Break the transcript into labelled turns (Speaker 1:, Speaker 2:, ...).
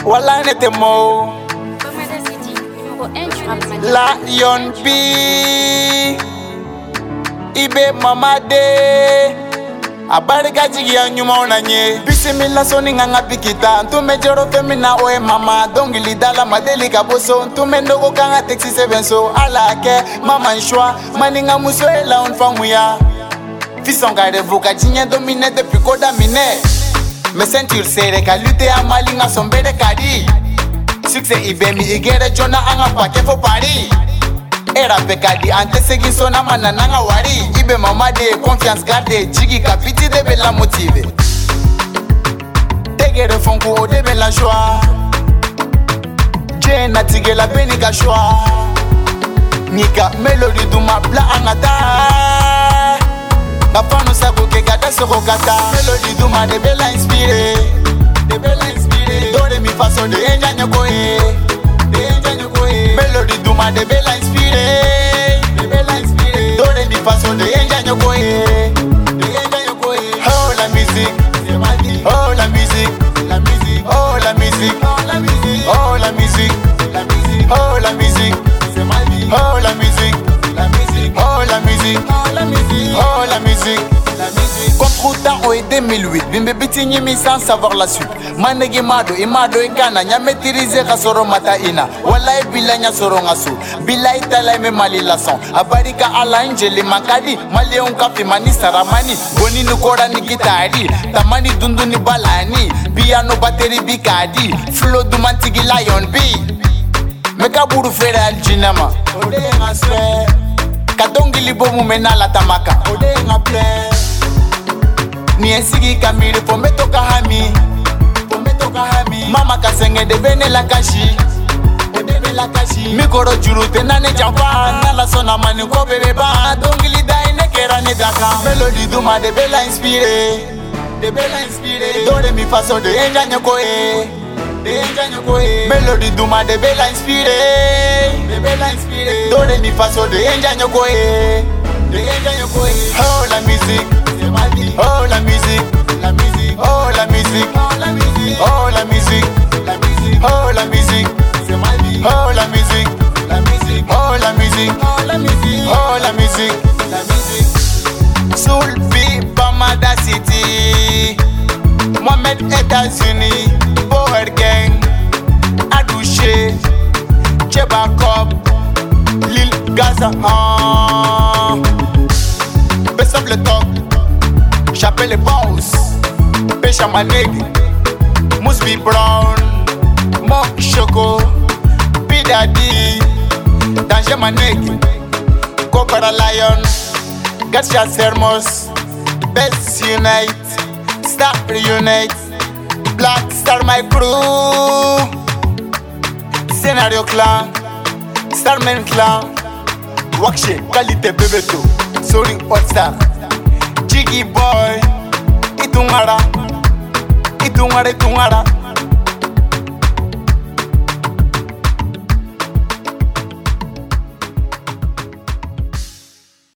Speaker 1: Wala nete mo Lion B Ibe mama de Abarika jigi ya nyuma onanye Bisimila soni nganga pikita Ntume joro femina oe mama Dongili dala madeli kaboso Ntume ndogo kanga taxi 7 so Ala ke mama nshwa Maninga muso ela unfamu ya Fisonga revoka jinye domine depuis koda mine Me sentir sere ka lute a malinga sombere kadi Succès ibemi igere jona anga pake fo pari Era pekadi ante segi sona manananga wari Ibe mama de confiance garde Jigi kapiti debe la motive Tegere fonku o debe la joie Jena tige la beni ka joie Nika melody duma bla angata Gafano sako ke gata soko kata Melody duma debe la inspire Dore mi faso de enja nyokoe Melody duma debe la inspire Dore mi faso de enja nyokoe Oh la musique Oh la musique Oh la musique Oh la musique Oh la musique Oh la musique Oh la musique Oh la musique Contre temps en 2008 Bimbe bitinyi mi sans savoir la suite Manegi mado imado ikana nya maîtriser kasoro mata ina Wallahi bila nya soro ngasu Bila itala me mali la son Abarika ala njeli makadi Mali unkafi mani saramani Goni nukora ni gitari Tamani dundu ni balani Piano bateri bikadi Flow du mantigi Lion B Meka buru fere aljinama Ode nga swe Kadongili bomu mena la tamaka Ode nga ple Ni esigi kamiri po metoka hami Mama kasenge de bene la kashi Mikoro juru tenane jampa Nala sona mani ko bebe ba Dongili daine kera ne daka Melody duma de bela inspire Dore mi faso de enja nyokoe Melody duma de bela inspire Dore mi faso de enja nyokoe Oh la musique Oh la musique Oh la musique Oh la musique Oh la musique Oh la musique Oh la musique Oh la musique Soul B Bamada City Mohamed États-Unis Power Gang Adouché Chebakop Lil Gaza Besop le top J'appelle les boss Pécha Manegi Mousby Brown Mok Choco Bidadi Danger Manegi Kokora Lion Garcia Sermos Best Unite Star Reunite Black Star My Crew Scenario Clan Starman Clan Wakshe Qualité Bebeto Soring Hot Star Jiggy Boy Itungara